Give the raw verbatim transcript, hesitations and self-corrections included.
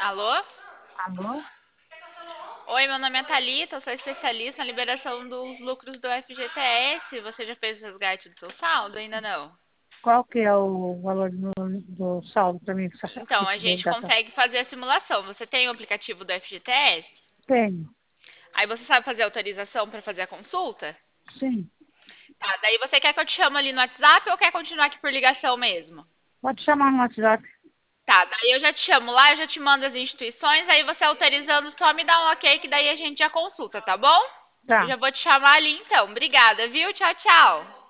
Alô? Alô? Oi, meu nome é Thalita, eu sou especialista na liberação dos lucros do F G T S. Você já fez o resgate do seu saldo? Ainda não. Qual que é o valor do, do saldo para mim Então, a gente resgatar? consegue fazer a simulação. Você tem o aplicativo do F G T S? Tenho, Aí você sabe fazer autorização para fazer a consulta? sim. Tá, daí você quer que eu te chame ali no WhatsApp ou quer continuar aqui por ligação mesmo? Pode chamar no WhatsApp. Tá, daí eu já te chamo lá, eu já te mando as instituições, aí você autorizando, só me dá um ok que daí a gente já consulta, tá bom? Eu Tá. já vou te chamar ali então. Obrigada, viu? Tchau, tchau.